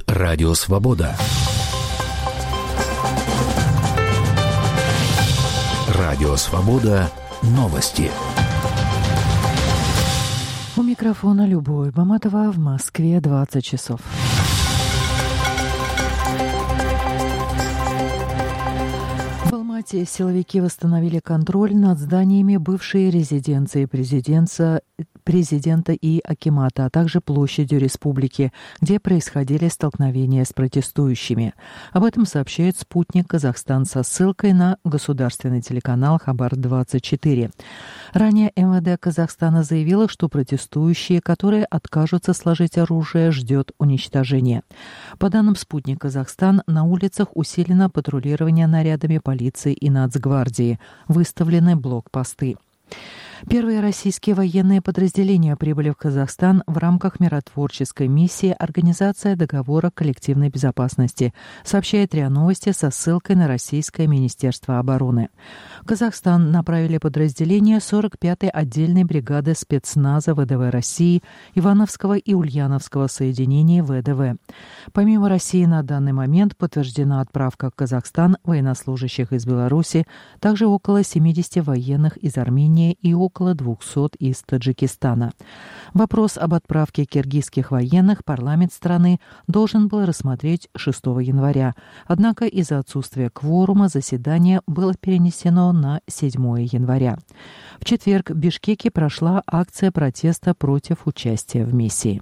Радио Свобода. Радио Свобода. Новости. У микрофона Любовь Баматова, в Москве 20 часов. В Алмате силовики восстановили контроль над зданиями бывшей резиденции президента и акимата, а также площадью республики, где происходили столкновения с протестующими. Об этом сообщает «Спутник Казахстан» со ссылкой на государственный телеканал Хабар-24. Ранее МВД Казахстана заявило, что протестующие, которые откажутся сложить оружие, ждет уничтожение. По данным «Спутник Казахстан», на улицах усилено патрулирование нарядами полиции и Нацгвардии. Выставлены блокпосты. Первые российские военные подразделения прибыли в Казахстан в рамках миротворческой миссии «Организация договора коллективной безопасности», сообщает РИА Новости со ссылкой на Российское Министерство обороны. В Казахстан направили подразделения 45-й отдельной бригады спецназа ВДВ России, Ивановского и Ульяновского соединений ВДВ. Помимо России на данный момент подтверждена отправка в Казахстан военнослужащих из Беларуси, также около 70 военных из Армении и около 200 из Таджикистана. Вопрос об отправке киргизских военных парламент страны должен был рассмотреть 6 января. Однако из-за отсутствия кворума заседание было перенесено на 7 января. В четверг в Бишкеке прошла акция протеста против участия в миссии.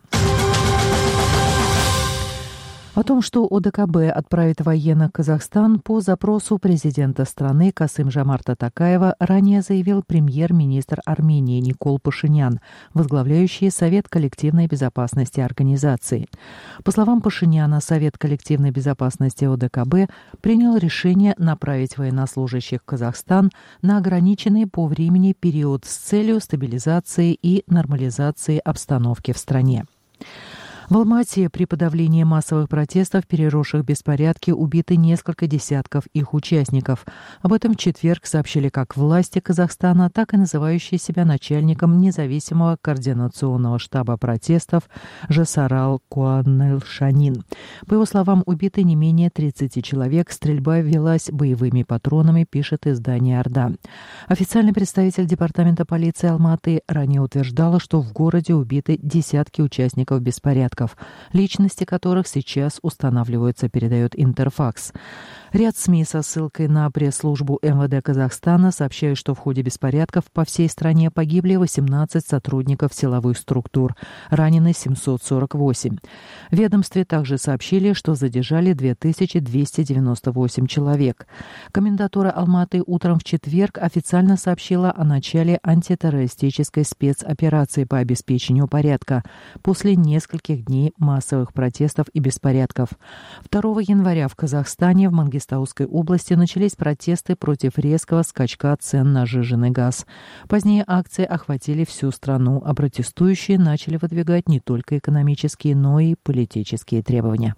О том, что ОДКБ отправит военных в Казахстан по запросу президента страны Касым-Жомарта Токаева, ранее заявил премьер-министр Армении Никол Пашинян, возглавляющий Совет коллективной безопасности организации. По словам Пашиняна, Совет коллективной безопасности ОДКБ принял решение направить военнослужащих в Казахстан на ограниченный по времени период с целью стабилизации и нормализации обстановки в стране. В Алмате при подавлении массовых протестов, переросших беспорядки, убиты несколько десятков их участников. Об этом в четверг сообщили как власти Казахстана, так и называющие себя начальником независимого координационного штаба протестов Жасарал Куанылшанин. По его словам, убиты не менее 30 человек. Стрельба велась боевыми патронами, пишет издание «Орда». Официальный представитель департамента полиции Алматы ранее утверждала, что в городе убиты десятки участников беспорядков, личности которых сейчас устанавливаются, передает Интерфакс. Ряд СМИ со ссылкой на пресс-службу МВД Казахстана сообщают, что в ходе беспорядков по всей стране погибли 18 сотрудников силовых структур, ранены 748. В ведомстве также сообщили, что задержали 2298 человек. Комендатура Алматы утром в четверг официально сообщила о начале антитеррористической спецоперации по обеспечению порядка после нескольких дней массовых протестов и беспорядков. 2 января в Казахстане в Мангистауской области начались протесты против резкого скачка цен на сжиженный газ. Позднее акции охватили всю страну, а протестующие начали выдвигать не только экономические, но и политические требования.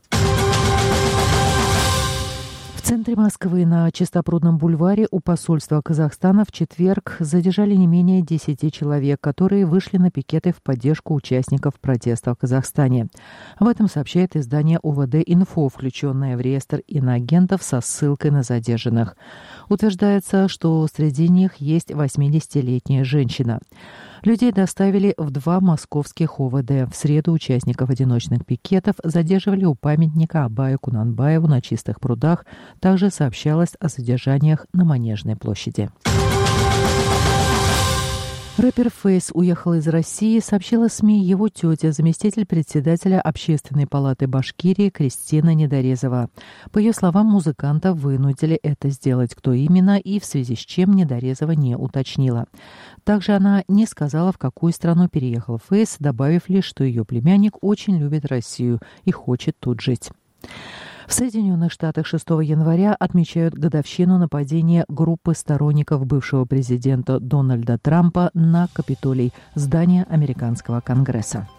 В центре Москвы на Чистопрудном бульваре у посольства Казахстана в четверг задержали не менее 10 человек, которые вышли на пикеты в поддержку участников протеста в Казахстане. Об этом сообщает издание УВД-Инфо, включенное в реестр иноагентов со ссылкой на задержанных. Утверждается, что среди них есть 80-летняя женщина. Людей доставили в 2 московских ОВД. В среду участников одиночных пикетов задерживали у памятника Абаю Кунанбаеву на Чистых прудах. Также сообщалось о задержаниях на Манежной площади. Рэпер Фейс уехал из России, сообщила СМИ его тетя, заместитель председателя Общественной палаты Башкирии Кристина Недорезова. По ее словам, музыканта вынудили это сделать, кто именно и в связи с чем Недорезова не уточнила. Также она не сказала, в какую страну переехал Фейс, добавив лишь, что ее племянник очень любит Россию и хочет тут жить. В Соединенных Штатах 6 января отмечают годовщину нападения группы сторонников бывшего президента Дональда Трампа на Капитолий, здание американского Конгресса.